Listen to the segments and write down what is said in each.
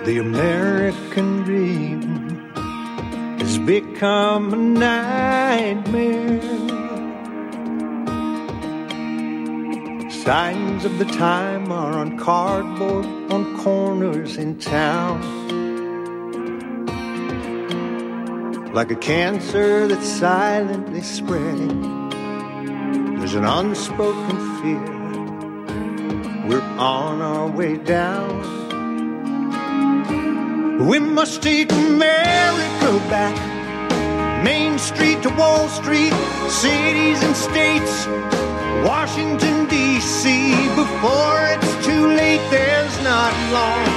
The American dream has become a nightmare. Signs of the time are on cardboard on corners in town. Like a cancer that's silently spreading, there's an unspoken fear. We're on our way down. We must take America back. Main Street to Wall Street, cities and states, Washington, D.C. Before it's too late, there's not long.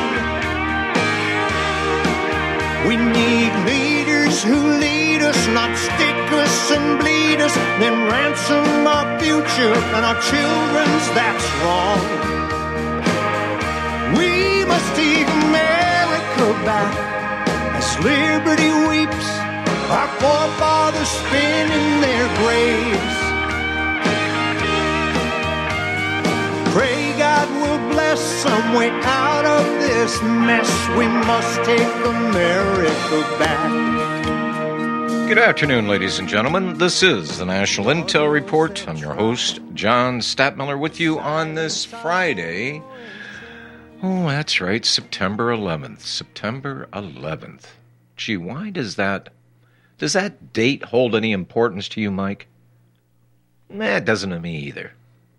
We need leaders who lead us, not stick us and bleed us, then ransom our future and our children's, that's wrong. We must take America back as liberty weeps, our forefathers spin in their graves. Pray God will bless some way out of this mess. We must take America back. Good afternoon, ladies and gentlemen. This is the National Intel Report. I'm your host, John Statmiller, with you on this Friday. Oh, that's right, September 11th. September 11th. Gee, why does that date hold any importance to you, Mike? It doesn't to me either.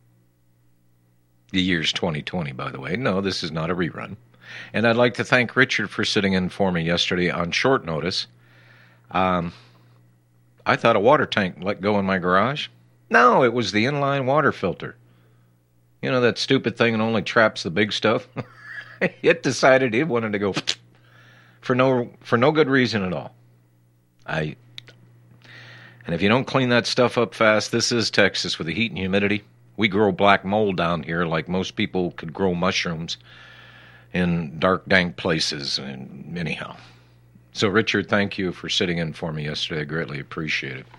The year's 2020, by the way. No, this is not a rerun. And I'd like to thank Richard for sitting in for me yesterday on short notice. I thought a water tank let go in my garage. No, it was the inline water filter. You know, that stupid thing that only traps the big stuff? It decided it wanted to go for no good reason at all. And if you don't clean that stuff up fast, this is Texas with the heat and humidity. We grow black mold down here like most people could grow mushrooms in dark, dank places. And anyhow. So, Richard, thank you for sitting in for me yesterday. I greatly appreciate it.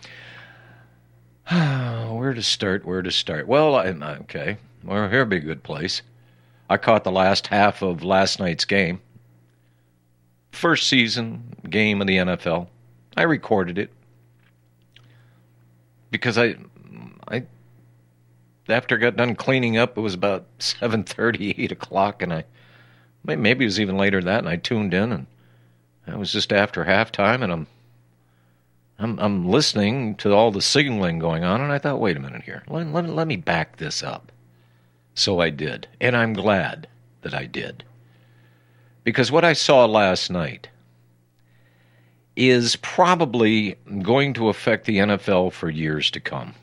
Where to start? Well, okay. Well, here'll be a good place. I caught the last half of last night's game. First season game of the NFL. I recorded it. Because I after I got done cleaning up, it was about 7:30, 8 o'clock, and maybe it was even later than that, and I tuned in, and it was just after halftime, and I'm listening to all the signaling going on, and I thought, wait a minute here, let me back this up. So I did, and I'm glad that I did. Because what I saw last night is probably going to affect the NFL for years to come.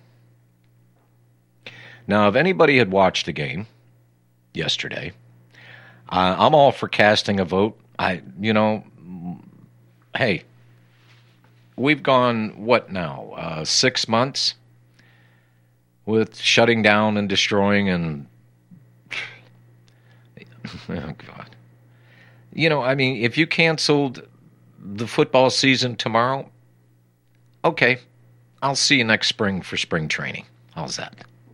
Now, if anybody had watched the game yesterday, I'm all for casting a vote. Hey, we've gone, what now, 6 months with shutting down and destroying and, oh, God. If you canceled the football season tomorrow, okay, I'll see you next spring for spring training. How's that?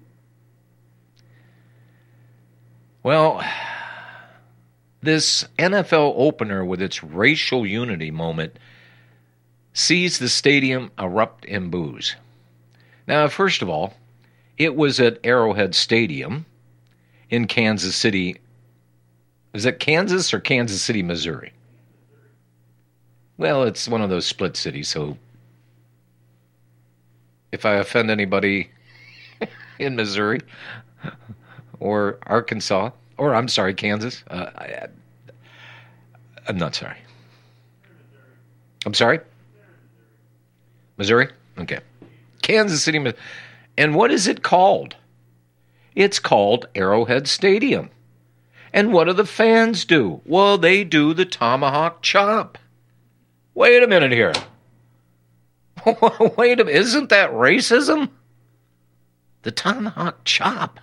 Well, this NFL opener with its racial unity moment sees the stadium erupt in boos. Now, first of all, it was at Arrowhead Stadium in Kansas City. Is it Kansas or Kansas City, Missouri? Well, it's one of those split cities, so if I offend anybody in Missouri or Arkansas, or I'm sorry, Kansas, I'm not sorry. I'm sorry? Missouri? Okay. Kansas City, and what is it called? It's called Arrowhead Stadium. And what do the fans do? Well, they do the tomahawk chop. Wait a minute here. Wait a minute. Isn't that racism? The tomahawk chop.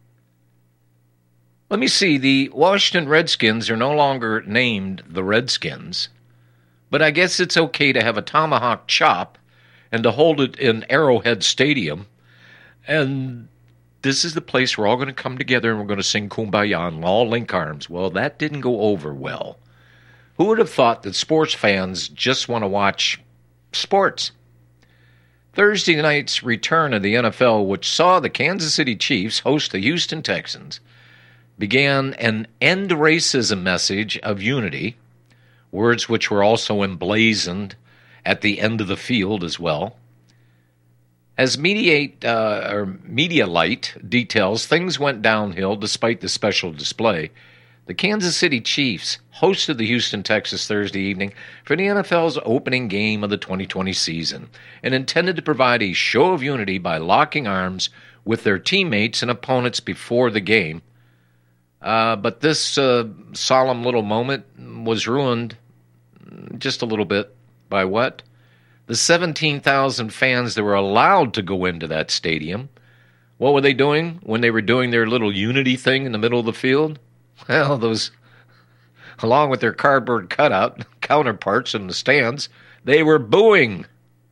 Let me see. The Washington Redskins are no longer named the Redskins, but I guess it's okay to have a tomahawk chop and to hold it in Arrowhead Stadium. And this is the place we're all going to come together and we're going to sing Kumbaya and all link arms. Well, that didn't go over well Who would have thought that sports fans just want to watch sports? Thursday night's return of the NFL, which saw the Kansas City Chiefs host the Houston Texans, began an end racism message of unity, words which were also emblazoned at the end of the field as well. As Medialite details, things went downhill despite the special display. The Kansas City Chiefs hosted the Houston Texans Thursday evening for the NFL's opening game of the 2020 season and intended to provide a show of unity by locking arms with their teammates and opponents before the game. But this solemn little moment was ruined just a little bit by what? The 17,000 fans that were allowed to go into that stadium. What were they doing when they were doing their little unity thing in the middle of the field? Well, those, along with their cardboard cutout counterparts in the stands, they were booing.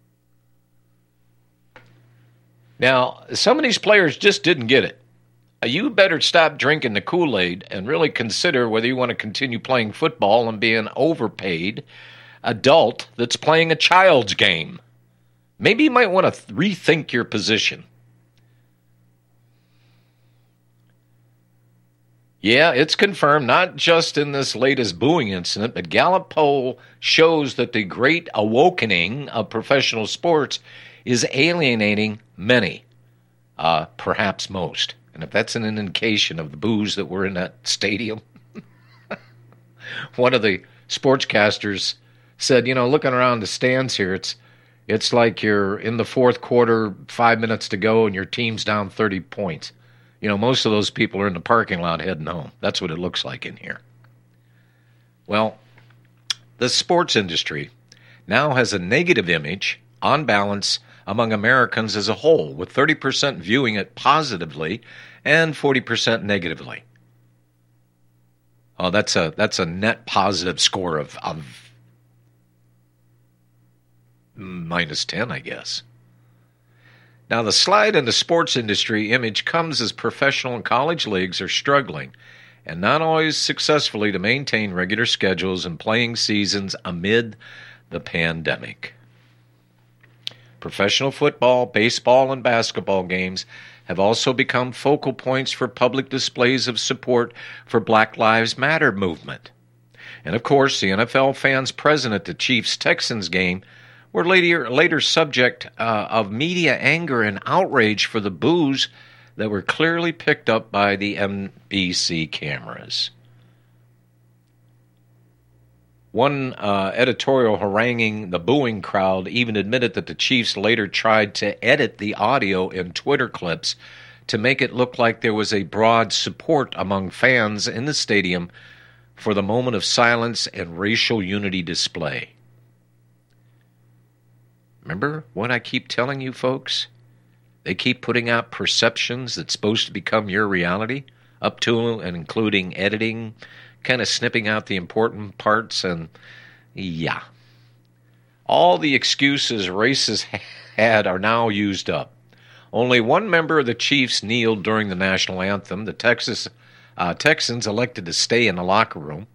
Now, some of these players just didn't get it. You better stop drinking the Kool-Aid and really consider whether you want to continue playing football and be an overpaid adult that's playing a child's game. Maybe you might want to rethink your position. Yeah, it's confirmed, not just in this latest booing incident, but Gallup poll shows that the great awakening of professional sports is alienating many, perhaps most. And if that's an indication of the boos that were in that stadium, one of the sportscasters said, looking around the stands here, it's like you're in the fourth quarter, 5 minutes to go, and your team's down 30 points. Most of those people are in the parking lot heading home. That's what it looks like in here. Well, the sports industry now has a negative image, on balance, among Americans as a whole, with 30% viewing it positively and 40% negatively. Oh, that's a net positive score of minus 10, I guess. Now, the slide in the sports industry image comes as professional and college leagues are struggling, and not always successfully, to maintain regular schedules and playing seasons amid the pandemic. Professional football, baseball, and basketball games have also become focal points for public displays of support for Black Lives Matter movement. And of course, the NFL fans present at the Chiefs-Texans game were later subject of media anger and outrage for the boos that were clearly picked up by the NBC cameras. One editorial haranguing the booing crowd even admitted that the Chiefs later tried to edit the audio in Twitter clips to make it look like there was a broad support among fans in the stadium for the moment of silence and racial unity display. Remember what I keep telling you, folks? They keep putting out perceptions that's supposed to become your reality, up to and including editing, kind of snipping out the important parts, and yeah. All the excuses racists had are now used up. Only one member of the Chiefs kneeled during the national anthem. The Texans elected to stay in the locker room,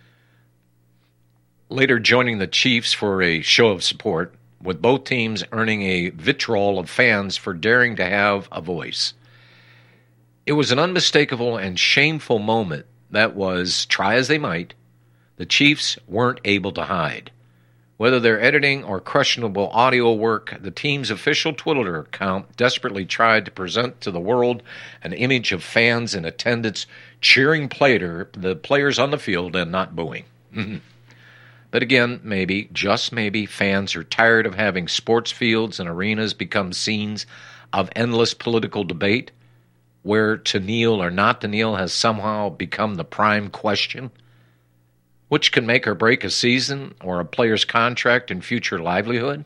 later joining the Chiefs for a show of support, with both teams earning a vitriol of fans for daring to have a voice. It was an unmistakable and shameful moment that was, try as they might, the Chiefs weren't able to hide. Whether their editing or questionable audio work, the team's official Twitter account desperately tried to present to the world an image of fans in attendance cheering the players on the field and not booing. But again, maybe, just maybe, fans are tired of having sports fields and arenas become scenes of endless political debate, where to kneel or not to kneel has somehow become the prime question, which can make or break a season or a player's contract and future livelihood.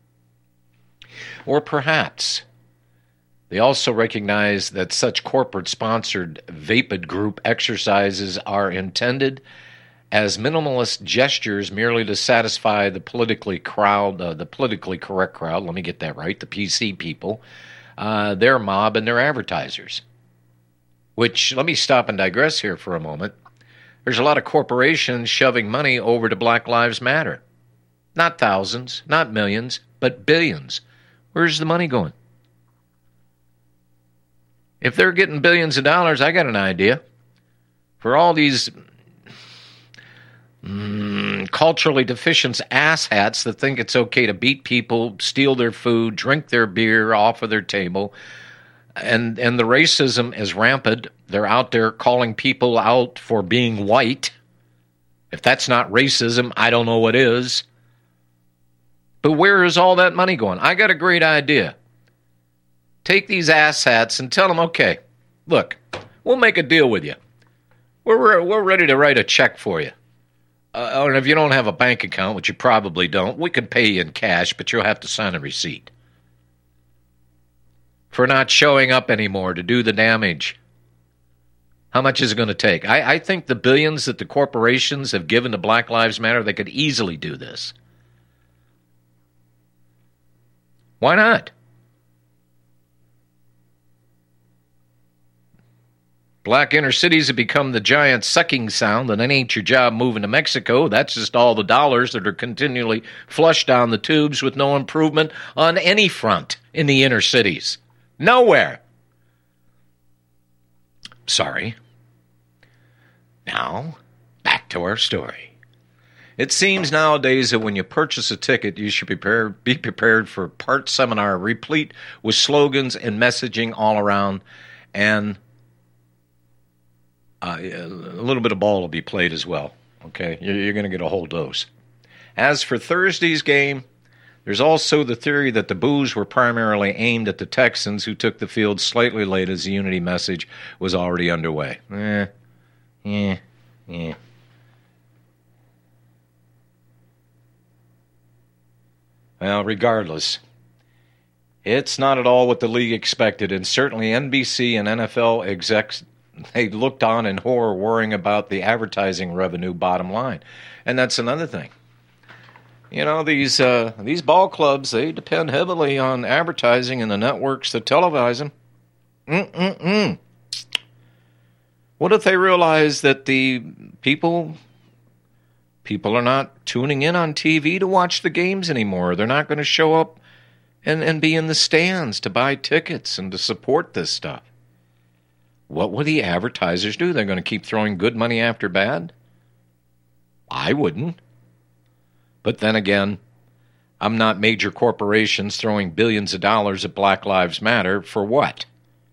Or perhaps they also recognize that such corporate-sponsored vapid group exercises are intended as minimalist gestures merely to satisfy the politically correct crowd, let me get that right, the PC people, their mob and their advertisers. Which, let me stop and digress here for a moment. there's a lot of corporations shoving money over to Black Lives Matter. Not thousands, not millions, but billions. Where's the money going? If they're getting billions of dollars, I got an idea. For all these culturally deficient asshats that think it's okay to beat people, steal their food, drink their beer off of their table, and the racism is rampant. They're out there calling people out for being white. If that's not racism, I don't know what is. But where is all that money going? I got a great idea. Take these asshats and tell them, okay, look, we'll make a deal with you. We're ready to write a check for you. And if you don't have a bank account, which you probably don't, we can pay you in cash, but you'll have to sign a receipt for not showing up anymore to do the damage. How much is it going to take? I think the billions that the corporations have given to Black Lives Matter, they could easily do this. Why not? Black inner cities have become the giant sucking sound, and it ain't your job moving to Mexico. That's just all the dollars that are continually flushed down the tubes with no improvement on any front in the inner cities. Nowhere. Sorry. Now, back to our story. It seems nowadays that when you purchase a ticket, you should be prepared for a part seminar replete with slogans and messaging all around, and a little bit of ball will be played as well. Okay, you're going to get a whole dose. As for Thursday's game, there's also the theory that the boos were primarily aimed at the Texans, who took the field slightly late as the unity message was already underway. Well, regardless, it's not at all what the league expected, and certainly NBC and NFL execs, they looked on in horror, worrying about the advertising revenue bottom line. And that's another thing. You know, these ball clubs, they depend heavily on advertising and the networks that televise them. What if they realize that the people are not tuning in on TV to watch the games anymore? They're not going to show up and be in the stands to buy tickets and to support this stuff. What will the advertisers do? They're going to keep throwing good money after bad? I wouldn't. But then again, I'm not major corporations throwing billions of dollars at Black Lives Matter for what?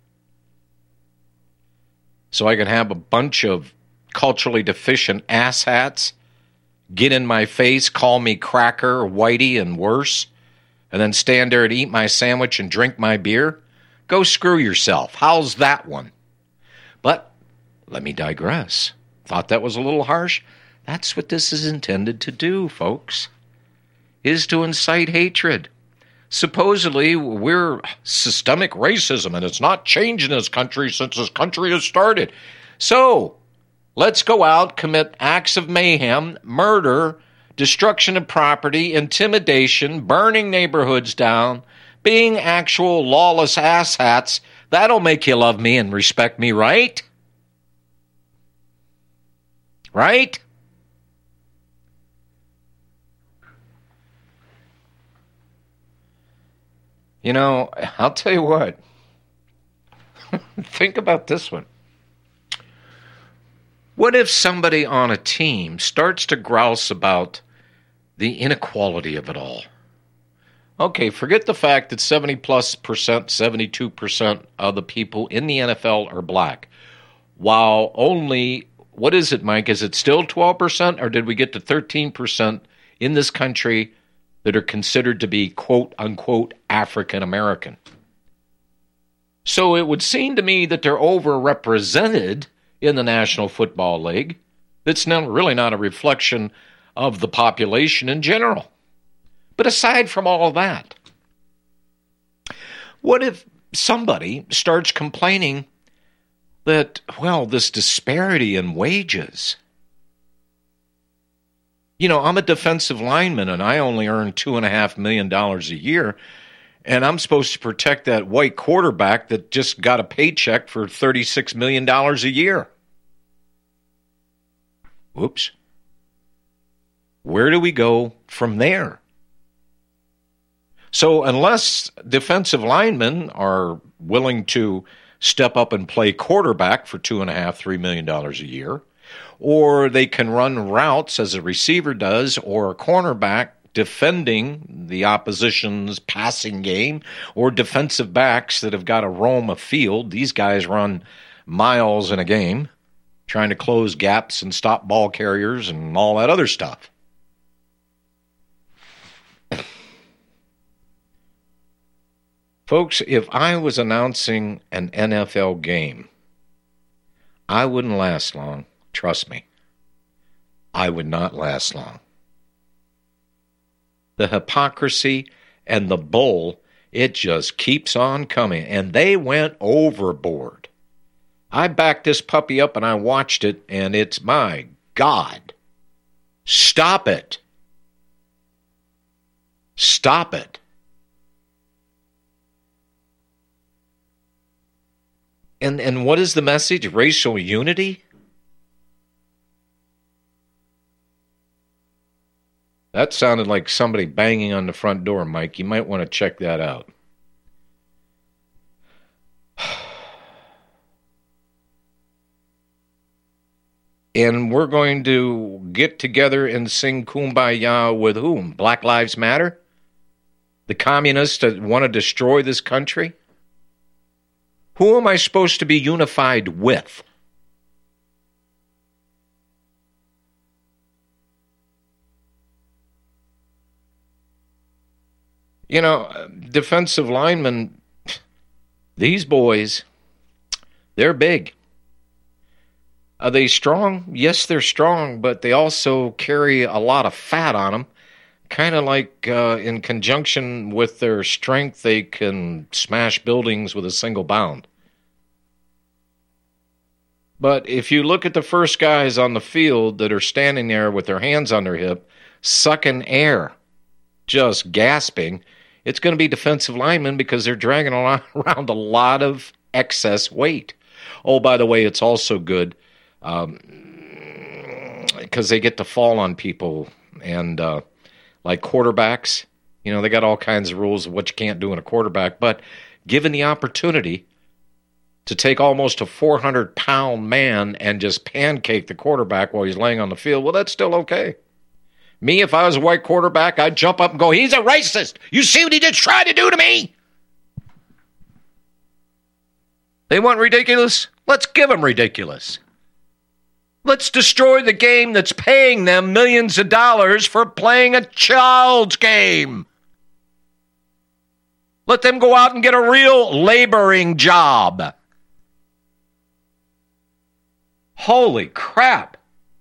So I can have a bunch of culturally deficient asshats get in my face, call me cracker, whitey, and worse, and then stand there and eat my sandwich and drink my beer? Go screw yourself. How's that one? But let me digress. Thought that was a little harsh? That's what this is intended to do, folks, is to incite hatred. Supposedly, we're systemic racism, and it's not changed in this country since this country has started. So, let's go out, commit acts of mayhem, murder, destruction of property, intimidation, burning neighborhoods down, being actual lawless asshats. That'll make you love me and respect me, right? Right? You know, I'll tell you what. Think about this one. What if somebody on a team starts to grouse about the inequality of it all? Okay, forget the fact that 70+%, 72% of the people in the NFL are black. While only, what is it, Mike? Is it still 12%, or did we get to 13% in this country that are considered to be, quote, unquote, African American? So it would seem to me that they're overrepresented in the National Football League. That's really not a reflection of the population in general. But aside from all of that, what if somebody starts complaining that, well, this disparity in wages? You know, I'm a defensive lineman, and I only earn $2.5 million a year, and I'm supposed to protect that white quarterback that just got a paycheck for $36 million a year. Whoops. Where do we go from there? So unless defensive linemen are willing to step up and play quarterback for $2.5–3 million a year, or they can run routes as a receiver does, or a cornerback defending the opposition's passing game, or defensive backs that have got to roam a field. These guys run miles in a game trying to close gaps and stop ball carriers and all that other stuff. Folks, if I was announcing an NFL game, I wouldn't last long. Trust me. I would not last long. The hypocrisy and the bull, it just keeps on coming. And they went overboard. I backed this puppy up and I watched it, and it's, my God. Stop it. Stop it. And what is the message? Racial unity? That sounded like somebody banging on the front door, Mike. You might want to check that out. And we're going to get together and sing Kumbaya with whom? Black Lives Matter? The communists that want to destroy this country? Who am I supposed to be unified with? You know, defensive linemen, these boys, they're big. Are they strong? Yes, they're strong, but they also carry a lot of fat on them. Kind of like in conjunction with their strength, they can smash buildings with a single bound. But if you look at the first guys on the field that are standing there with their hands on their hip, sucking air, just gasping, it's going to be defensive linemen because they're dragging around a lot of excess weight. Oh, by the way, it's also good because they get to fall on people and like quarterbacks, you know, they got all kinds of rules of what you can't do in a quarterback, but given the opportunity to take almost a 400-pound man and just pancake the quarterback while he's laying on the field, well, that's still okay. Me, if I was a white quarterback, I'd jump up and go, he's a racist. You see what he just tried to do to me? They want ridiculous? Let's give them ridiculous. Let's destroy the game that's paying them millions of dollars for playing a child's game. Let them go out and get a real laboring job. Holy crap.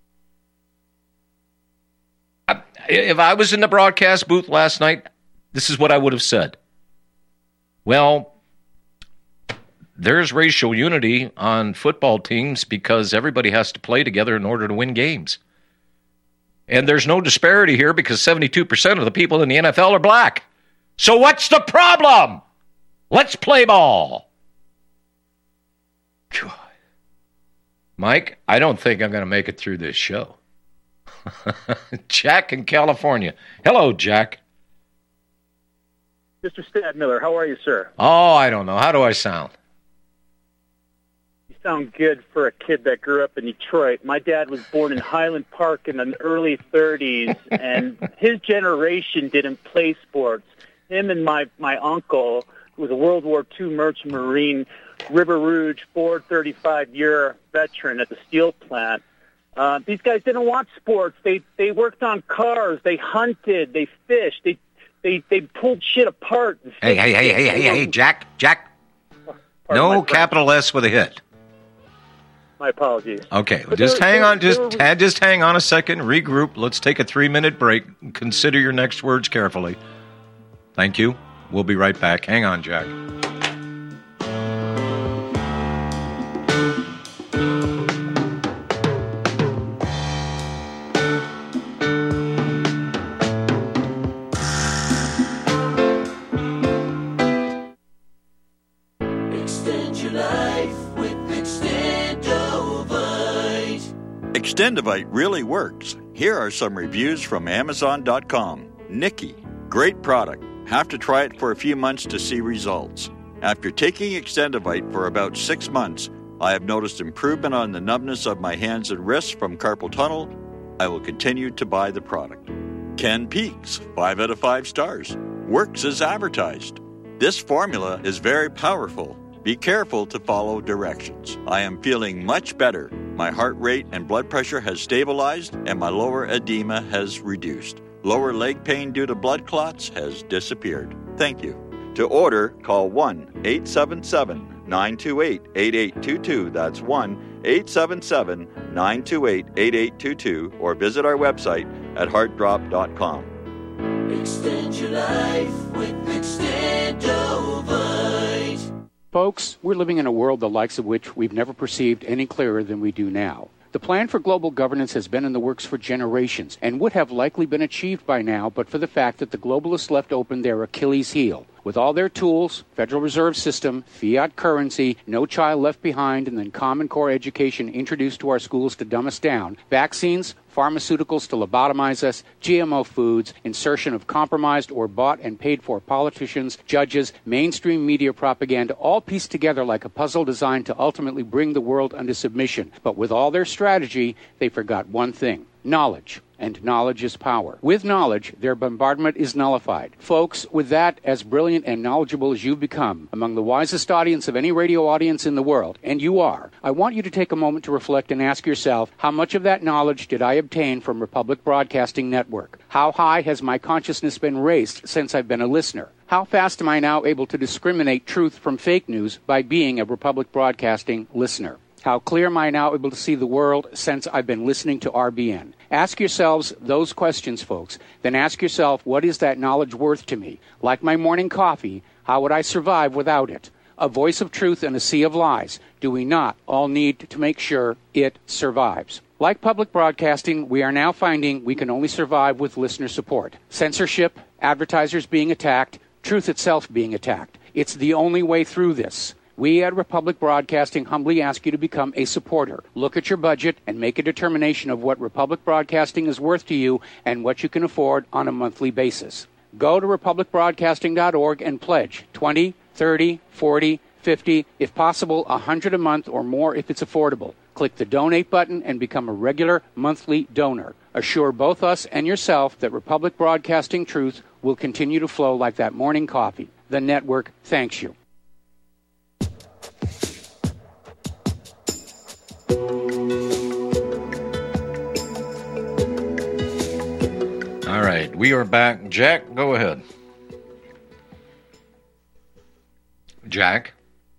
If I was in the broadcast booth last night, this is what I would have said. Well, there's racial unity on football teams because everybody has to play together in order to win games. And there's no disparity here because 72% of the people in the NFL are black. So what's the problem? Let's play ball. God. Mike, I don't think I'm going to make it through this show. Jack in California. Hello, Jack. Mr. Stadmiller, how are you, sir? Oh, I don't know. How do I sound? You sound good for a kid that grew up in Detroit. My dad was born in Highland Park in the early 30s, and his generation didn't play sports. Him and my uncle, who was a World War II merchant marine, River Rouge, 435-year veteran at the steel plant. These guys didn't watch sports. They worked on cars. They hunted. They fished. They pulled shit apart. Hey, Jack. No capital S with a hit. My apologies. Okay, just hang on a second. Regroup. Let's take a 3-minute break. Consider your next words carefully. Thank you. We'll be right back. Hang on, Jack. Extendivite really works. Here are some reviews from Amazon.com. Nikki, great product. Have to try it for a few months to see results. After taking Extendivite for about 6 months, I have noticed improvement on the numbness of my hands and wrists from carpal tunnel. I will continue to buy the product. Ken Peaks, 5 out of 5 stars. Works as advertised. This formula is very powerful. Be careful to follow directions. I am feeling much better. My heart rate and blood pressure has stabilized and my lower edema has reduced. Lower leg pain due to blood clots has disappeared. Thank you. To order, call 1-877-928-8822. That's 1-877-928-8822 or visit our website at heartdrop.com. Extend your life with Extendovite. Folks, we're living in a world the likes of which we've never perceived any clearer than we do now. The plan for global governance has been in the works for generations and would have likely been achieved by now but for the fact that the globalists left open their Achilles heel. With all their tools, Federal Reserve System, fiat currency, no child left behind, and then Common Core education introduced to our schools to dumb us down, vaccines, pharmaceuticals to lobotomize us, GMO foods, insertion of compromised or bought and paid for politicians, judges, mainstream media propaganda, all pieced together like a puzzle designed to ultimately bring the world under submission. But with all their strategy, they forgot one thing: knowledge. And knowledge is power. With knowledge, their bombardment is nullified. Folks, with that, as brilliant and knowledgeable as you've become, among the wisest audience of any radio audience in the world, and you are, I want you to take a moment to reflect and ask yourself, how much of that knowledge did I obtain from Republic Broadcasting Network? How high has my consciousness been raised since I've been a listener? How fast am I now able to discriminate truth from fake news by being a Republic Broadcasting listener? How clear am I now able to see the world since I've been listening to RBN? Ask yourselves those questions, folks. Then ask yourself, what is that knowledge worth to me? Like my morning coffee, how would I survive without it? A voice of truth in a sea of lies. Do we not all need to make sure it survives? Like public broadcasting, we are now finding we can only survive with listener support. Censorship, advertisers being attacked, truth itself being attacked. It's the only way through this. We at Republic Broadcasting humbly ask you to become a supporter. Look at your budget and make a determination of what Republic Broadcasting is worth to you and what you can afford on a monthly basis. Go to republicbroadcasting.org and pledge $20, $30, $40, $50, if possible, $100 a month or more if it's affordable. Click the donate button and become a regular monthly donor. Assure both us and yourself that Republic Broadcasting truth will continue to flow like that morning coffee. The network thanks you. All right, we are back. Jack, go ahead. Jack?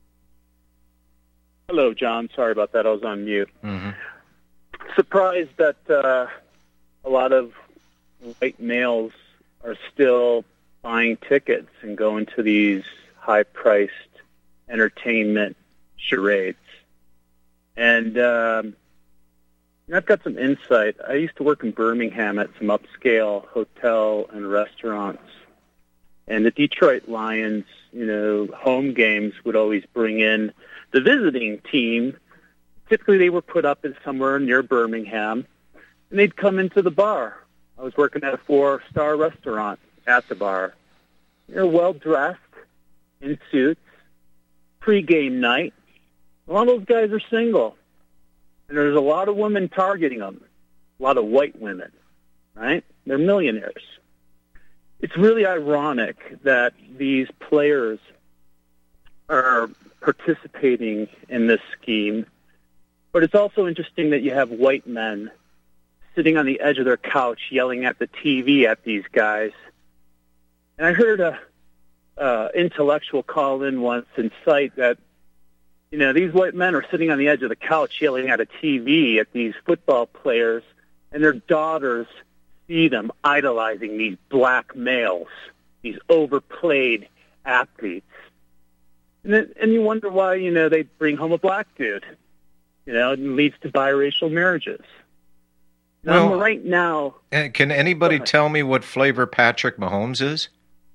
Hello, John. Sorry about that. I was on mute. Mm-hmm. Surprised that a lot of white males are still buying tickets and going to these high-priced entertainment charades. And I've got some insight. I used to work in Birmingham at some upscale hotel and restaurants. And the Detroit Lions, home games would always bring in the visiting team. Typically they were put up in somewhere near Birmingham, and they'd come into the bar. I was working at a 4-star restaurant at the bar. Well-dressed, in suits, pre-game night. A lot of those guys are single. And there's a lot of women targeting them, a lot of white women, right? They're millionaires. It's really ironic that these players are participating in this scheme, but it's also interesting that you have white men sitting on the edge of their couch yelling at the TV at these guys. And I heard a intellectual call in once and cite that these white men are sitting on the edge of the couch yelling at a TV at these football players, and their daughters see them idolizing these black males, these overplayed athletes. And you wonder why, they bring home a black dude. It leads to biracial marriages. Now, Well, right now... Can anybody tell me what flavor Patrick Mahomes is?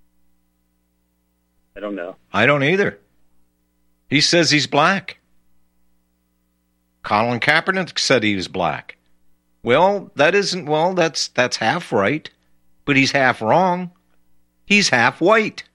I don't know. I don't either. He says he's black. Colin Kaepernick said he was black. Well, that's half right, but he's half wrong. He's half white.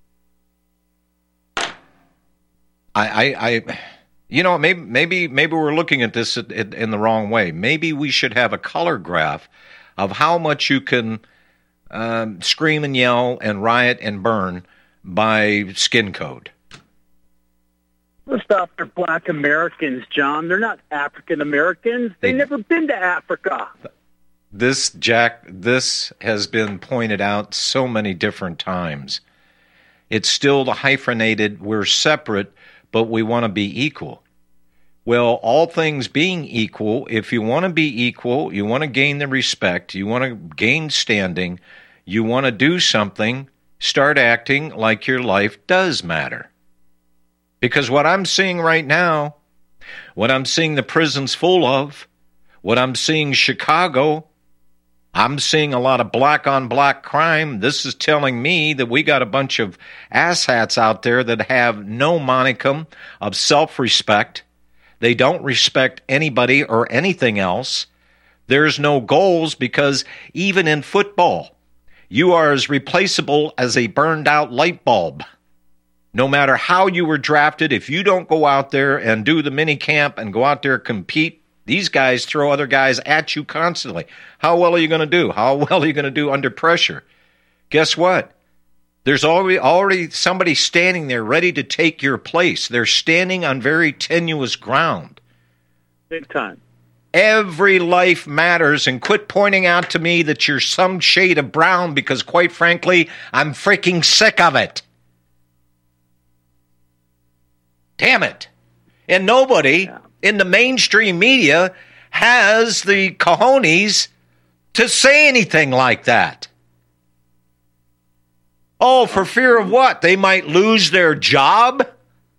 Maybe we're looking at this in the wrong way. Maybe we should have a color graph of how much you can scream and yell and riot and burn by skin code. First off, they're black Americans, John. They're not African Americans. They've never been to Africa. This has been pointed out so many different times. It's still the hyphenated, we're separate, but we want to be equal. Well, all things being equal, if you want to be equal, you want to gain the respect, you want to gain standing, you want to do something, start acting like your life does matter. Because what I'm seeing right now, what I'm seeing the prisons full of, what I'm seeing Chicago, I'm seeing a lot of black-on-black crime. This is telling me that we got a bunch of asshats out there that have no monicum of self-respect. They don't respect anybody or anything else. There's no goals because even in football, you are as replaceable as a burned-out light bulb. No matter how you were drafted, if you don't go out there and do the mini camp and go out there and compete, these guys throw other guys at you constantly. How well are you going to do? How well are you going to do under pressure? Guess what? There's already somebody standing there ready to take your place. They're standing on very tenuous ground. Big time. Every life matters, and quit pointing out to me that you're some shade of brown because, quite frankly, I'm freaking sick of it. Damn it. And nobody in the mainstream media has the cojones to say anything like that. Oh, for fear of what? They might lose their job?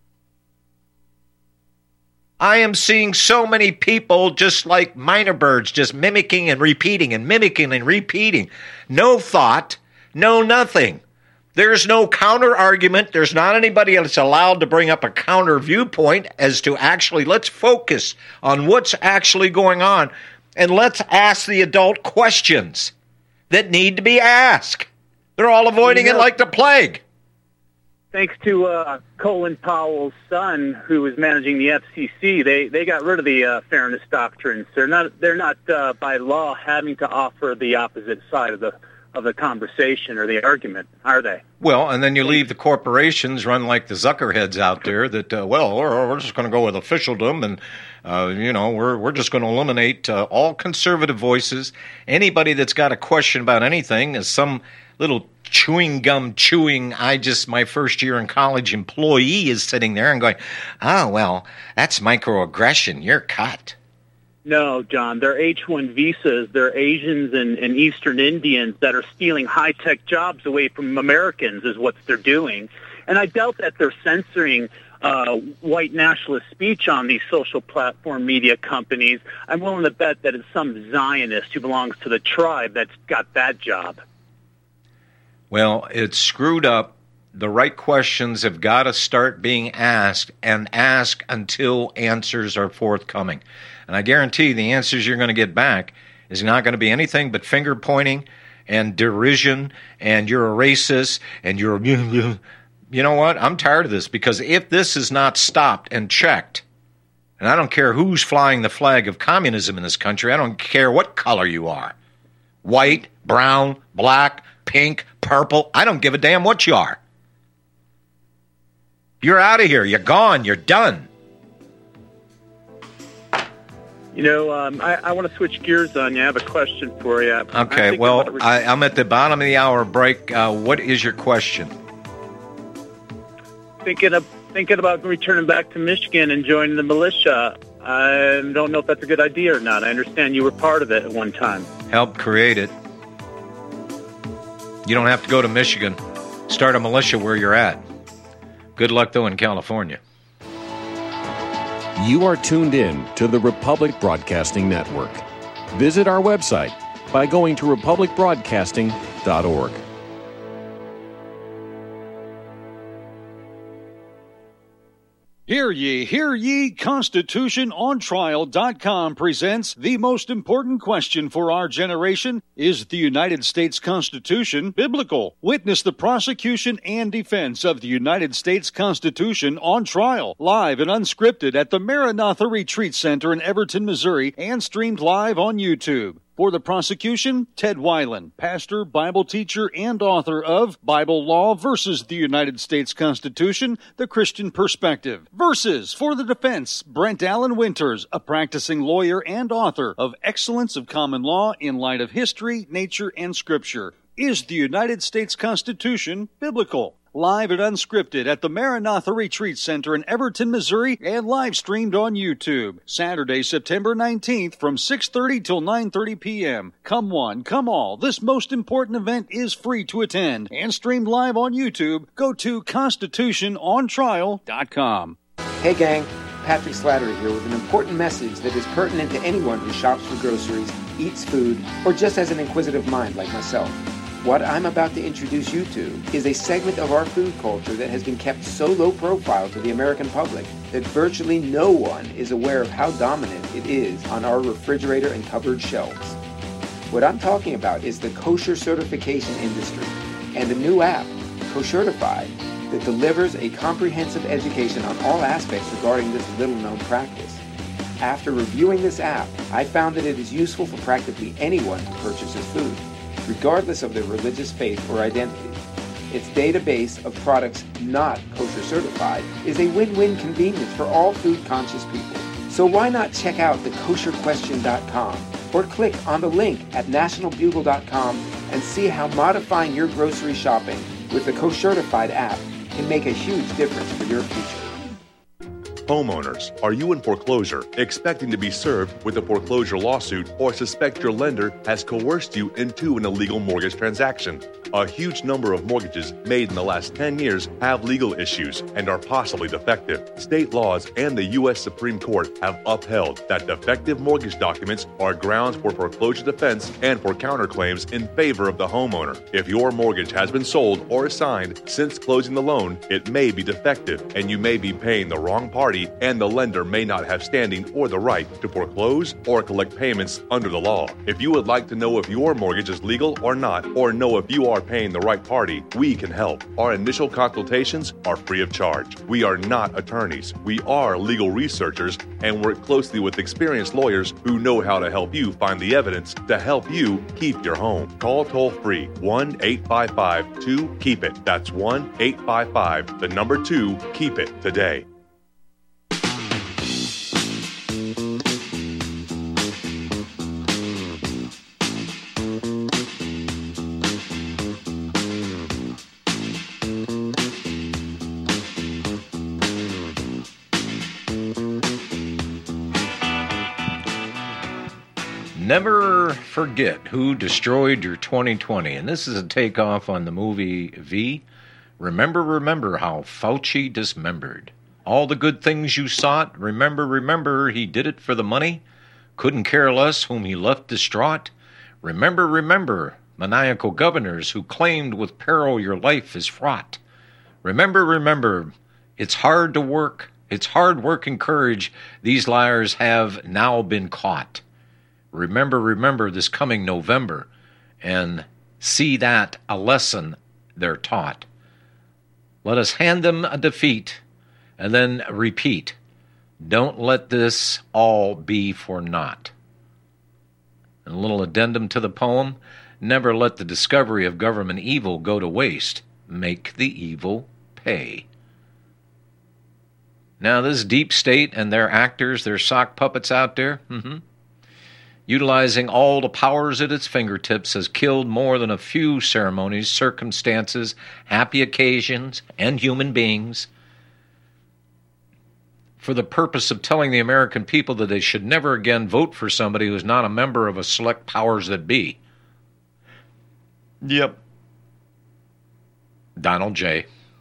I am seeing so many people just like minor birds, just mimicking and repeating and mimicking and repeating. No thought, no nothing. There's no counter argument. There's not anybody that's allowed to bring up a counter viewpoint as to actually, let's focus on what's actually going on and let's ask the adult questions that need to be asked. They're all avoiding it like the plague. Thanks to Colin Powell's son, who is managing the FCC, they got rid of the fairness doctrines. They're not by law having to offer the opposite side of the conversation or the argument, are they? Well, and then you leave the corporations run like the Zuckerheads out there that, we're just going to go with officialdom and, we're just going to eliminate all conservative voices. Anybody that's got a question about anything is some little chewing gum chewing, my first year in college employee is sitting there and going, oh, well, that's microaggression. You're cut. No, John, they're H-1 visas. They're Asians and Eastern Indians that are stealing high-tech jobs away from Americans is what they're doing. And I doubt that they're censoring white nationalist speech on these social platform media companies. I'm willing to bet that it's some Zionist who belongs to the tribe that's got that job. Well, it's screwed up. The right questions have got to start being asked and ask until answers are forthcoming. And I guarantee the answers you're going to get back is not going to be anything but finger pointing and derision and you're a racist and you're you know what? I'm tired of this because if this is not stopped and checked, and I don't care who's flying the flag of communism in this country, I don't care what color you are. White, brown, black, pink, purple, I don't give a damn what you are. You're out of here. You're gone. You're done. I want to switch gears on you. I have a question for you. Okay, well, I'm at the bottom of the hour break. What is your question? Thinking about returning back to Michigan and joining the militia. I don't know if that's a good idea or not. I understand you were part of it at one time. Helped create it. You don't have to go to Michigan. Start a militia where you're at. Good luck, though, in California. You are tuned in to the Republic Broadcasting Network. Visit our website by going to republicbroadcasting.org. Hear ye, ConstitutionOnTrial.com presents the most important question for our generation. Is the United States Constitution biblical? Witness the prosecution and defense of the United States Constitution on trial, live and unscripted at the Maranatha Retreat Center in Everton, Missouri, and streamed live on YouTube. For the prosecution, Ted Weiland, pastor, Bible teacher, and author of Bible Law versus the United States Constitution, The Christian Perspective. Versus for the defense, Brent Allen Winters, a practicing lawyer and author of Excellence of Common Law in Light of History, Nature, and Scripture. Is the United States Constitution biblical? Live and unscripted at the Maranatha Retreat Center in Everton, Missouri, and live streamed on YouTube. Saturday, September 19th from 6:30 till 9:30 p.m. Come one, come all. This most important event is free to attend and streamed live on YouTube. Go to ConstitutionOnTrial.com. Hey gang, Patrick Slattery here with an important message that is pertinent to anyone who shops for groceries, eats food, or just has an inquisitive mind like myself. What I'm about to introduce you to is a segment of our food culture that has been kept so low profile to the American public that virtually no one is aware of how dominant it is on our refrigerator and cupboard shelves. What I'm talking about is the kosher certification industry and a new app, Koshertified, that delivers a comprehensive education on all aspects regarding this little-known practice. After reviewing this app, I found that it is useful for practically anyone who purchases food, regardless of their religious faith or identity. Its database of products not kosher certified is a win-win convenience for all food-conscious people. So why not check out thekosherquestion.com or click on the link at nationalbugle.com and see how modifying your grocery shopping with the Koshertified app can make a huge difference for your future. Homeowners, are you in foreclosure, expecting to be served with a foreclosure lawsuit, or suspect your lender has coerced you into an illegal mortgage transaction? A huge number of mortgages made in the last 10 years have legal issues and are possibly defective. State laws and the U.S. Supreme Court have upheld that defective mortgage documents are grounds for foreclosure defense and for counterclaims in favor of the homeowner. If your mortgage has been sold or assigned since closing the loan, it may be defective and you may be paying the wrong party, and the lender may not have standing or the right to foreclose or collect payments under the law. If you would like to know if your mortgage is legal or not, or know if you are paying the right party, we can help. Our initial consultations are free of charge. We are not attorneys. We are legal researchers and work closely with experienced lawyers who know how to help you find the evidence to help you keep your home. Call toll-free 1-855-2-KEEP-IT. That's 1-855-2-KEEP-IT today. Never forget who destroyed your 2020. And this is a takeoff on the movie V. Remember how Fauci dismembered. All the good things you sought, remember, he did it for the money. Couldn't care less whom he left distraught. Remember, maniacal governors who claimed with peril your life is fraught. Remember, it's hard work and courage these liars have now been caught. Remember this coming November, and see that a lesson they're taught. Let us hand them a defeat, and then repeat. Don't let this all be for naught. And a little addendum to the poem, never let the discovery of government evil go to waste. Make the evil pay. Now this deep state and their actors, their sock puppets out there, utilizing all the powers at its fingertips, has killed more than a few ceremonies, circumstances, happy occasions, and human beings for the purpose of telling the American people that they should never again vote for somebody who is not a member of a select powers that be. Yep. Donald J.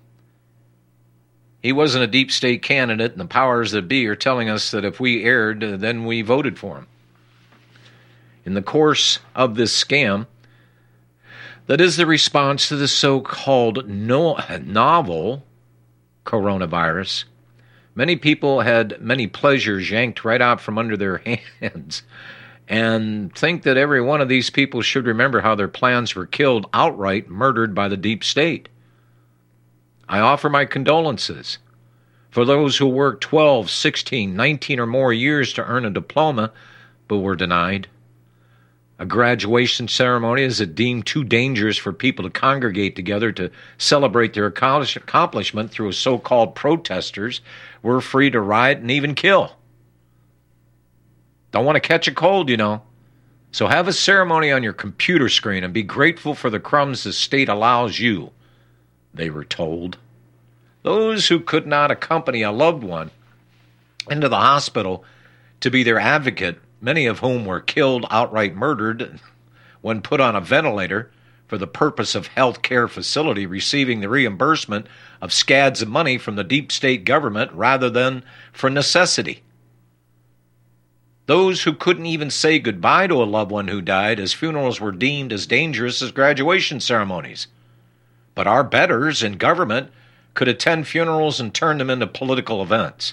He wasn't a deep state candidate, and the powers that be are telling us that if we erred, then we voted for him. In the course of this scam, that is the response to the so-called novel coronavirus, Many people had many pleasures yanked right out from under their hands and think that every one of these people should remember how their plans were killed outright, murdered by the deep state. I offer my condolences for those who worked 12, 16, 19 or more years to earn a diploma but were denied. A graduation ceremony is deemed too dangerous for people to congregate together to celebrate their accomplishment through so-called protesters who were free to riot and even kill. Don't want to catch a cold, you know. So have a ceremony on your computer screen and be grateful for the crumbs the state allows you, they were told. Those who could not accompany a loved one into the hospital to be their advocate, many of whom were killed, outright murdered, when put on a ventilator for the purpose of health care facility receiving the reimbursement of scads of money from the deep state government rather than for necessity. Those who couldn't even say goodbye to a loved one who died, as funerals were deemed as dangerous as graduation ceremonies. But our betters in government could attend funerals and turn them into political events.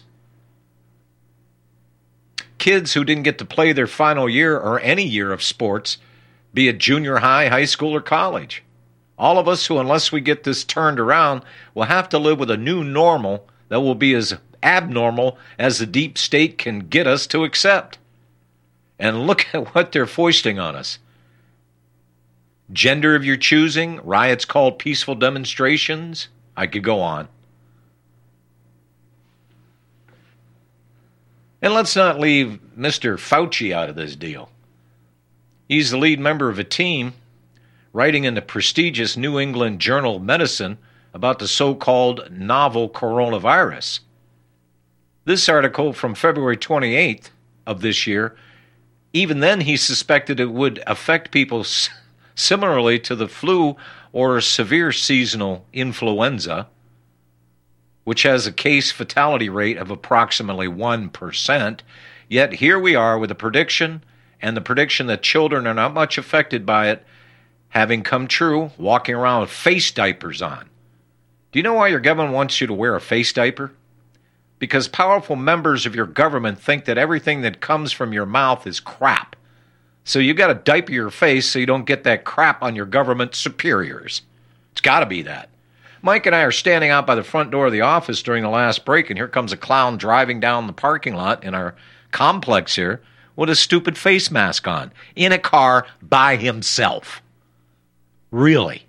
Kids who didn't get to play their final year or any year of sports, be it junior high, high school, or college. All of us who, unless we get this turned around, will have to live with a new normal that will be as abnormal as the deep state can get us to accept. And look at what they're foisting on us. Gender of your choosing, riots called peaceful demonstrations. I could go on. And let's not leave Mr. Fauci out of this deal. He's the lead member of a team writing in the prestigious New England Journal of Medicine about the so-called novel coronavirus. This article from February 28th of this year, even then he suspected it would affect people similarly to the flu or severe seasonal influenza, which has a case fatality rate of approximately 1%. Yet here we are with a prediction, and the prediction that children are not much affected by it having come true, walking around with face diapers on. Do you know why your government wants you to wear a face diaper? Because powerful members of your government think that everything that comes from your mouth is crap. So you got to diaper your face so you don't get that crap on your government superiors. It's got to be that. Mike and I are standing out by the front door of the office during the last break, and here comes a clown driving down the parking lot in our complex here with a stupid face mask on, in a car by himself. Really?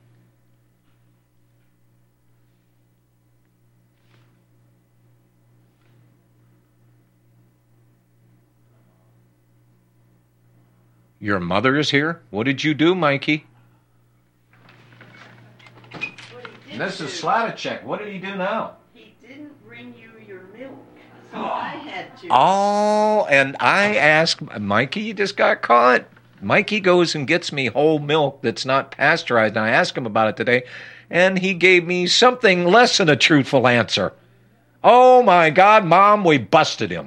Your mother is here? What did you do, Mikey? Mrs. Sladacek, what did he do now? He didn't bring you your milk, so I had to. Oh, and I asked, Mikey, you just got caught. Mikey goes and gets me whole milk that's not pasteurized, and I asked him about it today, and he gave me something less than a truthful answer. Oh, my God, Mom, we busted him.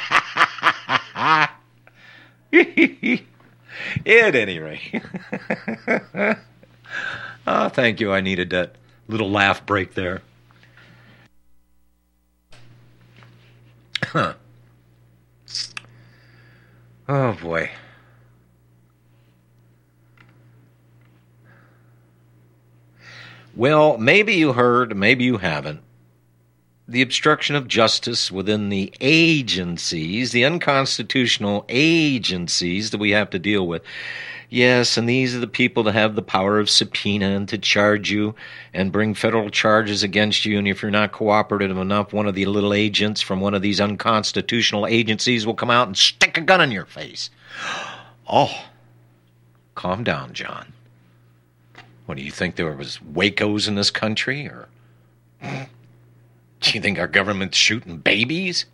At any rate. Oh, thank you. I needed that little laugh break there. Huh. Oh, boy. Well, maybe you heard, maybe you haven't. The obstruction of justice within the agencies, the unconstitutional agencies that we have to deal with. Yes, and these are the people that have the power of subpoena and to charge you and bring federal charges against you. And if you're not cooperative enough, one of the little agents from one of these unconstitutional agencies will come out and stick a gun in your face. Oh, calm down, John. What, do you think there was Wacos in this country? Or do you think our government's shooting babies?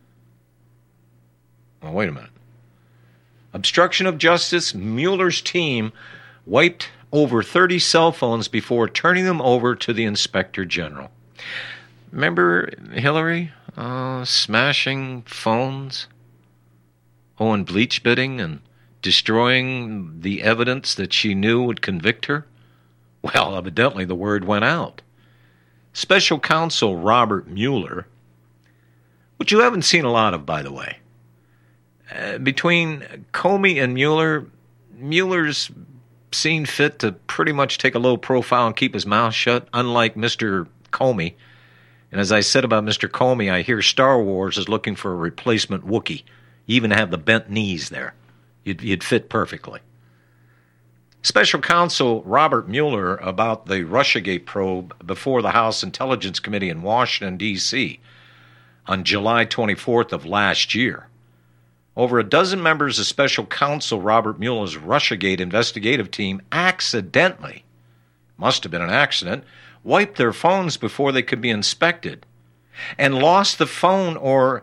Well, wait a minute. Obstruction of justice, Mueller's team wiped over 30 cell phones before turning them over to the Inspector General. Remember Hillary smashing phones? Oh, and bleach bidding and destroying the evidence that she knew would convict her? Well, evidently the word went out. Special Counsel Robert Mueller which you haven't seen a lot of, by the way. Between Comey and Mueller, Mueller's seen fit to pretty much take a low profile and keep his mouth shut, unlike Mr. Comey. And as I said about Mr. Comey, I hear Star Wars is looking for a replacement Wookiee. You even have the bent knees there. You'd fit perfectly. Special Counsel Robert Mueller about the Russiagate probe before the House Intelligence Committee in Washington, D.C. on July 24th of last year. Over a dozen members of Special Counsel Robert Mueller's Russiagate investigative team accidentally, must have been an accident, wiped their phones before they could be inspected and lost the phone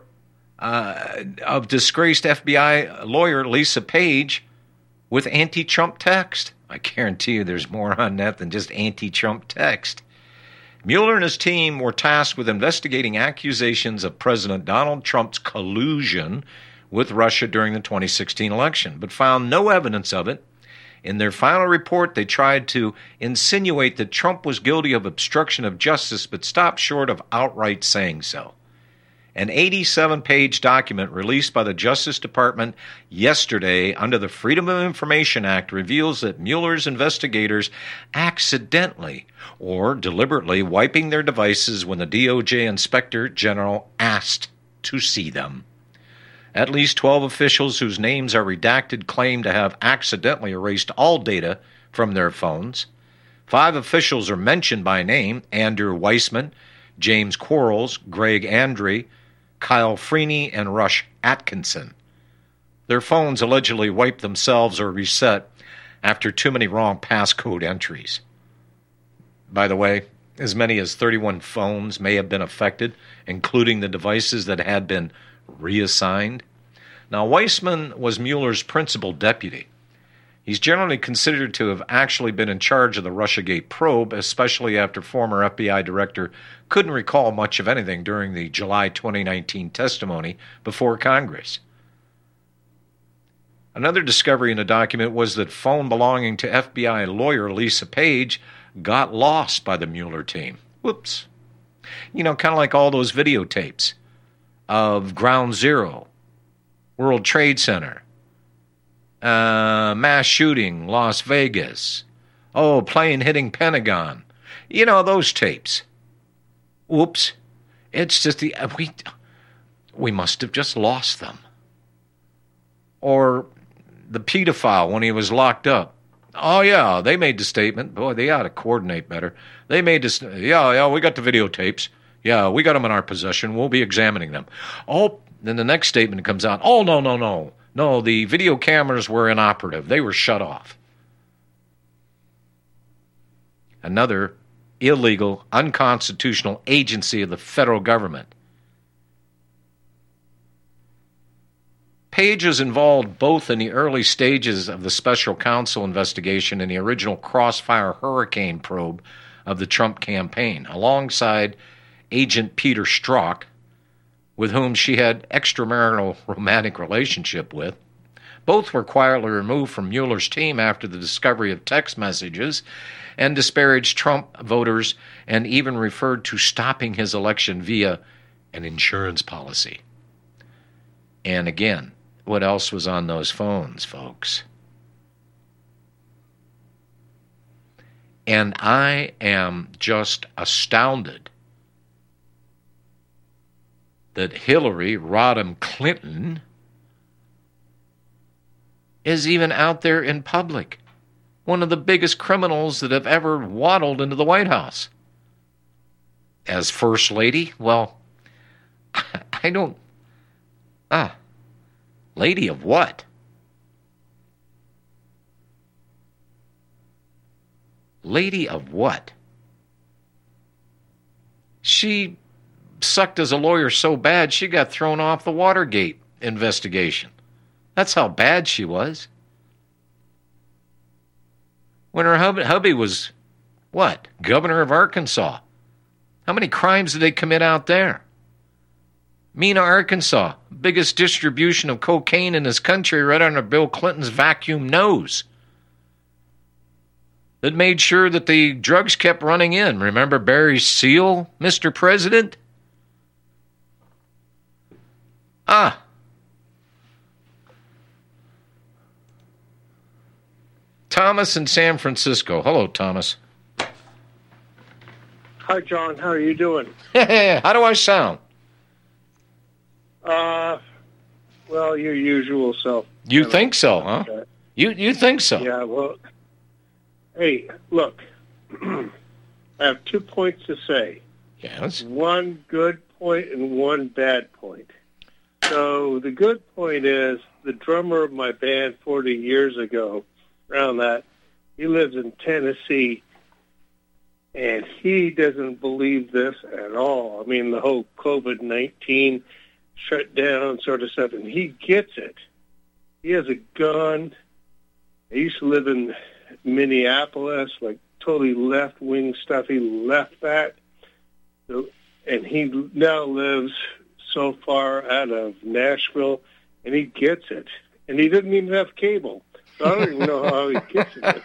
of disgraced FBI lawyer Lisa Page with anti-Trump text. I guarantee you there's more on that than just anti-Trump text. Mueller and his team were tasked with investigating accusations of President Donald Trump's collusion with Russia during the 2016 election, but found no evidence of it. In their final report, they tried to insinuate that Trump was guilty of obstruction of justice, but stopped short of outright saying so. An 87-page document released by the Justice Department yesterday under the Freedom of Information Act reveals that Mueller's investigators accidentally or deliberately wiping their devices when the DOJ Inspector General asked to see them. At least 12 officials whose names are redacted claim to have accidentally erased all data from their phones. 5 officials are mentioned by name: Andrew Weissman, James Quarles, Greg Andre, Kyle Freeney, and Rush Atkinson. Their phones allegedly wiped themselves or reset after too many wrong passcode entries. By the way, as many as 31 phones may have been affected, including the devices that had been reassigned. Now, Weissman was Mueller's principal deputy. He's generally considered to have actually been in charge of the Russiagate probe, especially after former FBI director couldn't recall much of anything during the July 2019 testimony before Congress. Another discovery in the document was that phone belonging to FBI lawyer Lisa Page got lost by the Mueller team. Whoops. You know, kind of like all those videotapes of Ground Zero, World Trade Center, mass shooting, Las Vegas, plane hitting Pentagon. You know, those tapes. Whoops. It's just we must have just lost them. Or the pedophile when he was locked up. Oh, yeah, they made the statement. Boy, they ought to coordinate better. They made this. Yeah, we got the videotapes. Yeah, we got them in our possession. We'll be examining them. Oh, then the next statement comes out. Oh, no. No, the video cameras were inoperative. They were shut off. Another illegal, unconstitutional agency of the federal government. Page was involved both in the early stages of the special counsel investigation and the original Crossfire Hurricane probe of the Trump campaign, alongside Agent Peter Strzok, with whom she had extramarital romantic relationship with. Both were quietly removed from Mueller's team after the discovery of text messages and disparaged Trump voters and even referred to stopping his election via an insurance policy. And again, what else was on those phones, folks? And I am just astounded that Hillary Rodham Clinton is even out there in public. One of the biggest criminals that have ever waddled into the White House. As First Lady, well, I don't... Lady of what? Lady of what? She sucked as a lawyer so bad she got thrown off the Watergate investigation. That's how bad she was. When her hubby was, governor of Arkansas. How many crimes did they commit out there? Mena, Arkansas, biggest distribution of cocaine in this country right under Bill Clinton's vacuum nose. That made sure that the drugs kept running in. Remember Barry Seal, Mr. President? Thomas in San Francisco. Hello, Thomas. Hi, John. How are you doing? Hey, how do I sound? Well, your usual self. You think so, huh? You think so? Yeah, well, hey, look, I have 2 points to say. Yes. One good point and one bad point. So the good point is the drummer of my band 40 years ago, around that, he lives in Tennessee, and he doesn't believe this at all. I mean, the whole COVID-19 shutdown sort of stuff, and he gets it. He has a gun. I used to live in Minneapolis, like totally left-wing stuff. He left that. So, and he now lives so far out of Nashville, and he gets it. And he didn't even have cable. So I don't even know how he gets it.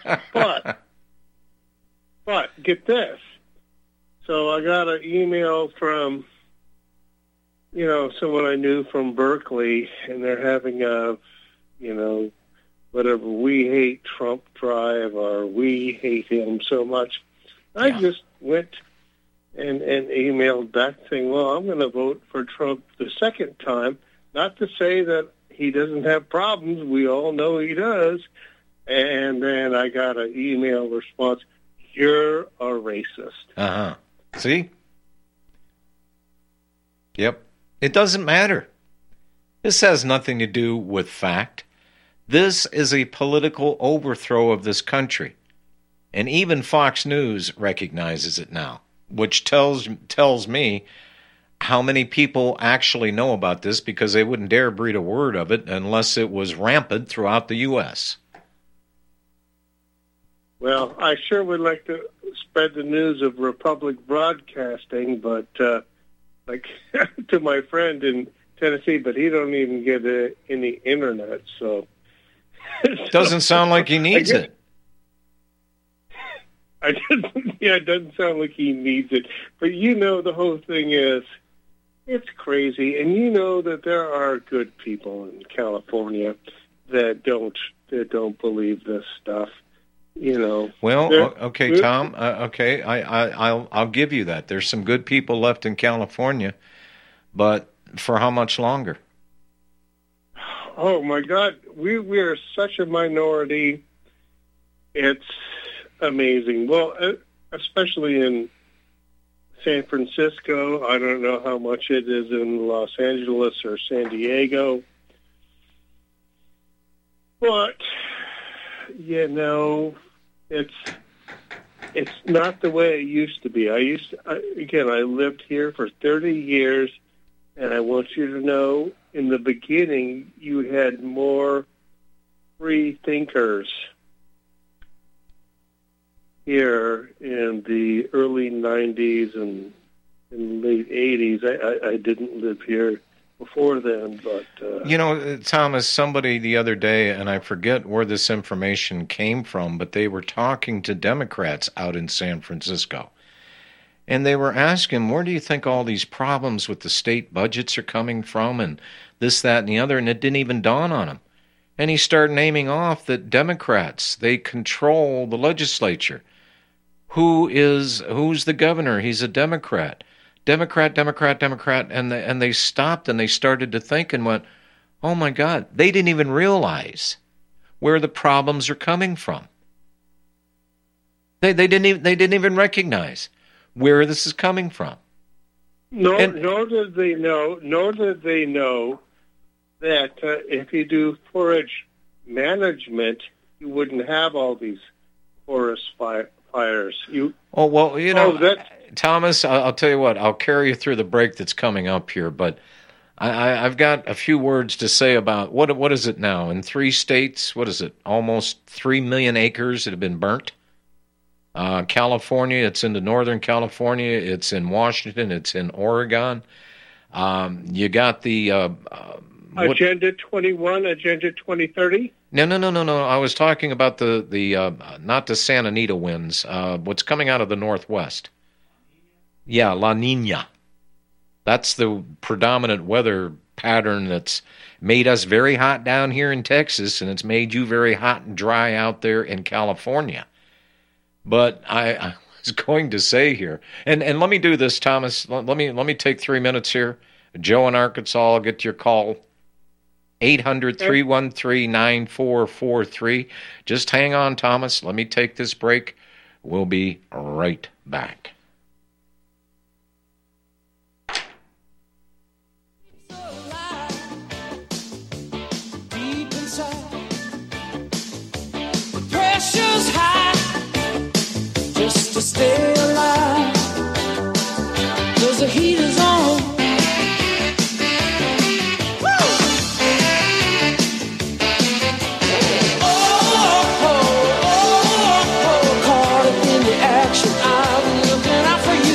But get this. So I got an email from, someone I knew from Berkeley, and they're having a, whatever, we hate Trump drive, or we hate him so much. I just went and emailed back saying, well, I'm going to vote for Trump the second time, not to say that he doesn't have problems. We all know he does. And then I got an email response, you're a racist. Uh-huh. See? Yep. It doesn't matter. This has nothing to do with fact. This is a political overthrow of this country. And even Fox News recognizes it now, which tells me how many people actually know about this, because they wouldn't dare breathe a word of it unless it was rampant throughout the U.S. Well, I sure would like to spread the news of Republic Broadcasting, but like to my friend in Tennessee, but he don't even get any internet, so. Doesn't sound like he needs it. It doesn't sound like he needs it. But the whole thing is, it's crazy, and that there are good people in California that don't believe this stuff. Well, okay, Tom. Okay, I'll give you that. There's some good people left in California, but for how much longer? Oh my God, we are such a minority. It's amazing. Well, especially in San Francisco. I don't know how much it is in Los Angeles or San Diego, but it's not the way it used to be. I lived here for 30 years, and I want you to know, in the beginning, you had more free thinkers here in the early 90s and in the late 80s. I didn't live here before then, but... Thomas, somebody the other day, and I forget where this information came from, but they were talking to Democrats out in San Francisco. And they were asking, where do you think all these problems with the state budgets are coming from, and this, that, and the other, and it didn't even dawn on him. And he started naming off that Democrats, they control the legislature. Who's the governor? He's a Democrat. Democrat, and they stopped and they started to think and went, oh my God, they didn't even realize where the problems are coming from. They didn't even recognize where this is coming from. Nor did they know that if you do forage management, you wouldn't have all these forest fires. Thomas, I'll tell you what, I'll carry you through the break that's coming up here, but I've got a few words to say about what is it now? In 3 states, what is it? Almost 3 million acres that have been burnt. California, it's into Northern California, it's in Washington, it's in Oregon. You got the... Agenda 21, Agenda 2030? No. I was talking about the not the Santa Anita winds. What's coming out of the northwest? Yeah, La Nina. That's the predominant weather pattern that's made us very hot down here in Texas, and it's made you very hot and dry out there in California. But I was going to say here, and let me do this, Thomas. Let me take 3 minutes here. Joe in Arkansas, I'll get your call. 800-313-9443. Just hang on, Thomas. Let me take this break. We'll be right back. Pressure's high just to stay alive, 'cause the heat is on. Caught up in the action, I've been looking out for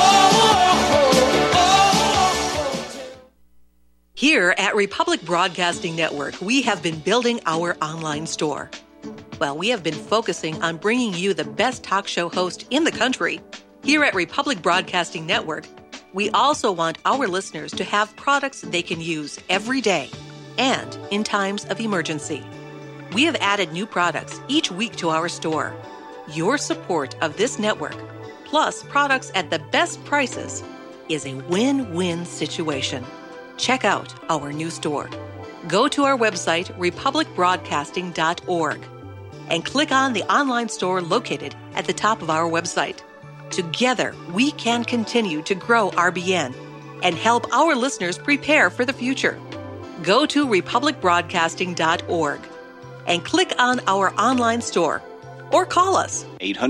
you. Here at Republic Broadcasting Network, we have been building our online store. Well, we have been focusing on bringing you the best talk show host in the country. Here at Republic Broadcasting Network, we also want our listeners to have products they can use every day and in times of emergency. We have added new products each week to our store. Your support of this network, plus products at the best prices, is a win-win situation. Check out our new store. Go to our website, republicbroadcasting.org. and click on the online store located at the top of our website. Together, we can continue to grow RBN and help our listeners prepare for the future. Go to republicbroadcasting.org and click on our online store or call us.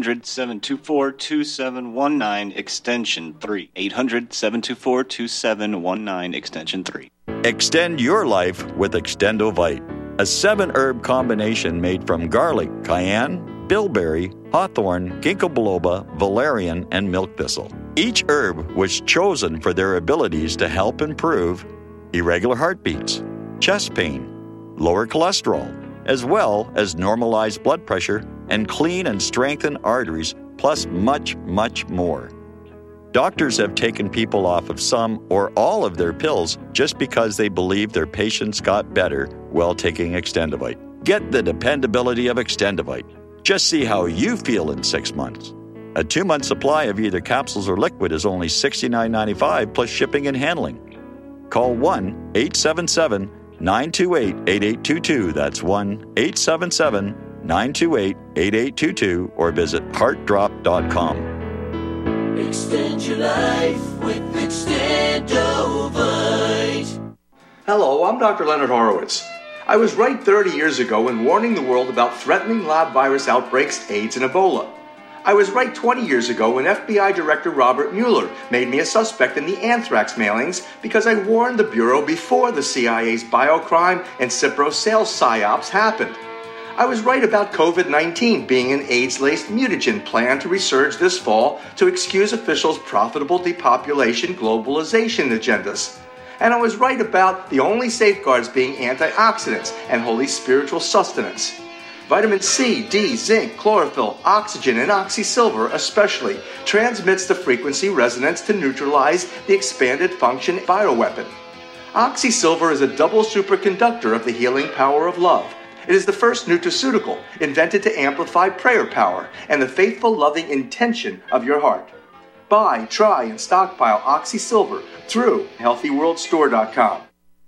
800-724-2719, extension 3. 800-724-2719, extension 3. Extend your life with Extendovite, a 7-herb combination made from garlic, cayenne, bilberry, hawthorn, ginkgo biloba, valerian, and milk thistle. Each herb was chosen for their abilities to help improve irregular heartbeats, chest pain, lower cholesterol, as well as normalize blood pressure and clean and strengthen arteries, plus much, much more. Doctors have taken people off of some or all of their pills just because they believe their patients got better while taking Extendovite. Get the dependability of Extendovite. Just see how you feel in 6 months. A 2-month supply of either capsules or liquid is only $69.95 plus shipping and handling. Call 1-877-928-8822. That's 1-877-928-8822 or visit heartdrop.com. Extend your life with Extendovite. Hello, I'm Dr. Leonard Horowitz. I was right 30 years ago in warning the world about threatening lab virus outbreaks, AIDS, and Ebola. I was right 20 years ago when FBI Director Robert Mueller made me a suspect in the anthrax mailings because I warned the Bureau before the CIA's biocrime and Cipro sales psyops happened. I was right about COVID-19 being an AIDS-laced mutagen planned to resurge this fall to excuse officials' profitable depopulation globalization agendas. And I was right about the only safeguards being antioxidants and holy spiritual sustenance. Vitamin C, D, zinc, chlorophyll, oxygen, and oxysilver especially transmits the frequency resonance to neutralize the expanded function bioweapon. Oxysilver is a double superconductor of the healing power of love. It is the first nutraceutical invented to amplify prayer power and the faithful, loving intention of your heart. Buy, try, and stockpile Oxysilver through HealthyWorldStore.com.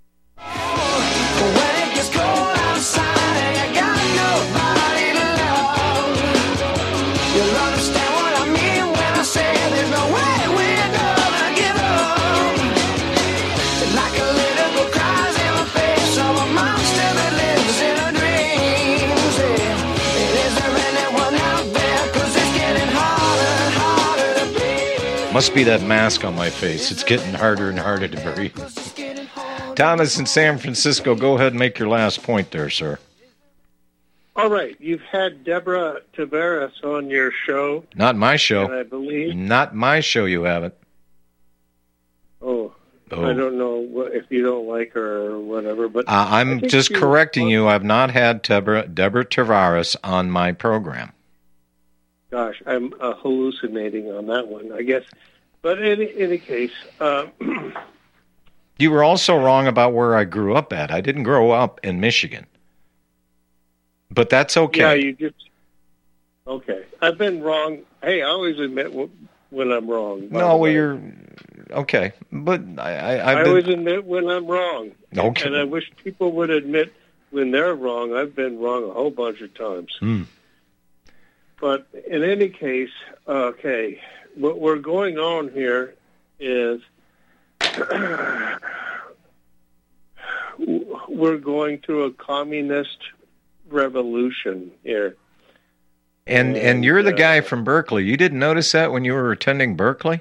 Must be that mask on my face. It's getting harder and harder to breathe. Thomas in San Francisco, go ahead and make your last point there, sir. All right. You've had Deborah Tavares on your show. Not my show. I believe. Not my show, you haven't. Oh. I don't know if you don't like her or whatever, but I'm just correcting you. I've not had Deborah Tavares on my program. Gosh, I'm hallucinating on that one, I guess. But in any case, You were also wrong about where I grew up at. I didn't grow up in Michigan. But that's okay. Yeah, you just... Okay. I've been wrong. Hey, I always admit when I'm wrong. No, well, you're... Okay. But I always admit when I'm wrong. Okay. And I wish people would admit when they're wrong. I've been wrong a whole bunch of times. But in any case, okay, what we're going on here is we're going through a communist revolution here. And you're the guy from Berkeley. You didn't notice that when you were attending Berkeley?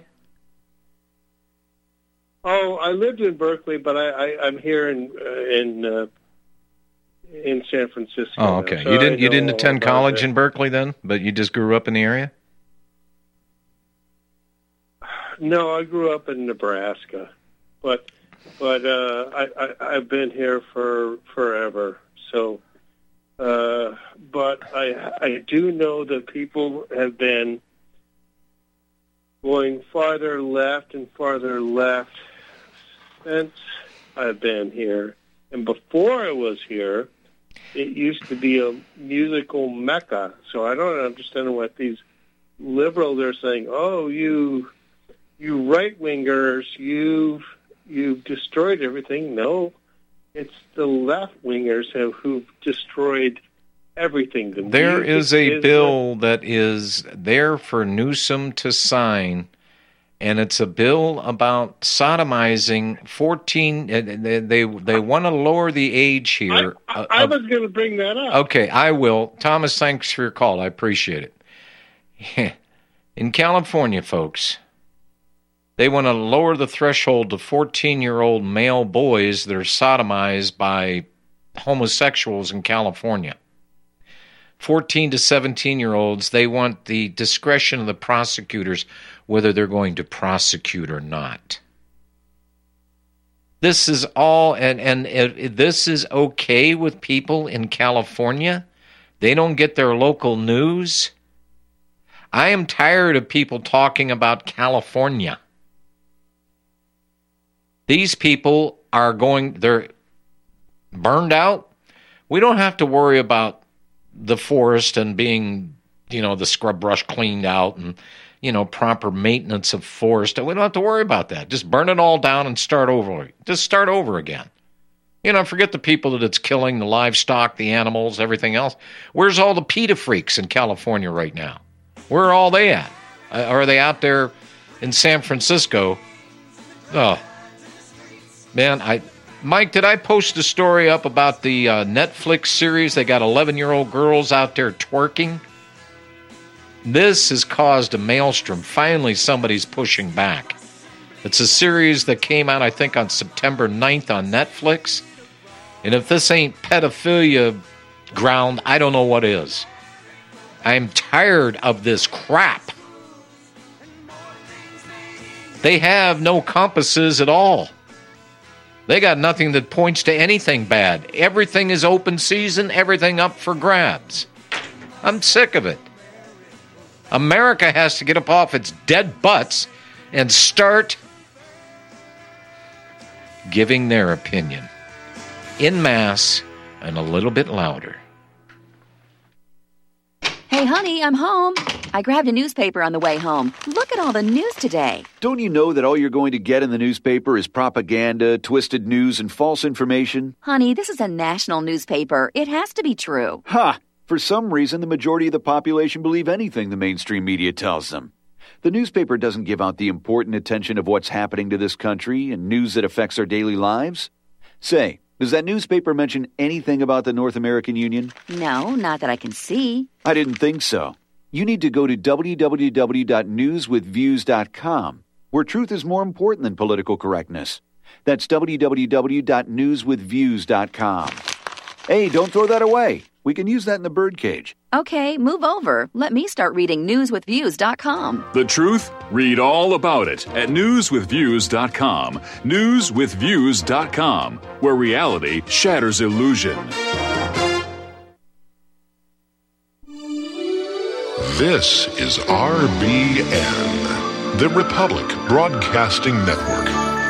Oh, I lived in Berkeley, but I'm here in San Francisco. Oh, okay. Now, so you didn't attend college in Berkeley then, but you just grew up in the area? No, I grew up in Nebraska, but I've been here for forever. So, but I do know that people have been going farther left and farther left since I've been here. And before I was here, it used to be a musical mecca. So I don't understand what these liberals are saying. Oh, you right-wingers, you've destroyed everything. No, it's the left-wingers who've destroyed everything. There is a bill that is there for Newsom to sign, and it's a bill about sodomizing 14. They want to lower the age here. I was going to bring that up. Okay, I will. Thomas, thanks for your call. I appreciate it. In California, folks, they want to lower the threshold to 14-year-old male boys that are sodomized by homosexuals in California. 14 to 17-year-olds, they want the discretion of the prosecutors whether they're going to prosecute or not. This is all, and this is okay with people in California. They don't get their local news. I am tired of people talking about California. These people they're burned out. We don't have to worry about the forest and being, the scrub brush cleaned out and, proper maintenance of forest. We don't have to worry about that. Just burn it all down and start over. Just start over again. Forget the people that it's killing, the livestock, the animals, everything else. Where's all the PETA freaks in California right now? Where are all they at? Are they out there in San Francisco? Oh, man, Mike, did I post a story up about the Netflix series? They got 11-year-old girls out there twerking. This has caused a maelstrom. Finally, somebody's pushing back. It's a series that came out, I think, on September 9th on Netflix. And if this ain't pedophilia ground, I don't know what is. I'm tired of this crap. They have no compasses at all. They got nothing that points to anything bad. Everything is open season, everything up for grabs. I'm sick of it. America has to get up off its dead butts and start giving their opinion en masse and a little bit louder. Hey, honey, I'm home. I grabbed a newspaper on the way home. Look at all the news today. Don't you know that all you're going to get in the newspaper is propaganda, twisted news, and false information? Honey, this is a national newspaper. It has to be true. Ha! For some reason, the majority of the population believe anything the mainstream media tells them. The newspaper doesn't give out the important attention of what's happening to this country and news that affects our daily lives. Say, does that newspaper mention anything about the North American Union? No, not that I can see. I didn't think so. You need to go to www.newswithviews.com, where truth is more important than political correctness. That's www.newswithviews.com. Hey, don't throw that away. We can use that in the birdcage. Okay, move over. Let me start reading newswithviews.com. The truth? Read all about it at newswithviews.com. Newswithviews.com, where reality shatters illusion. This is RBN, the Republic Broadcasting Network.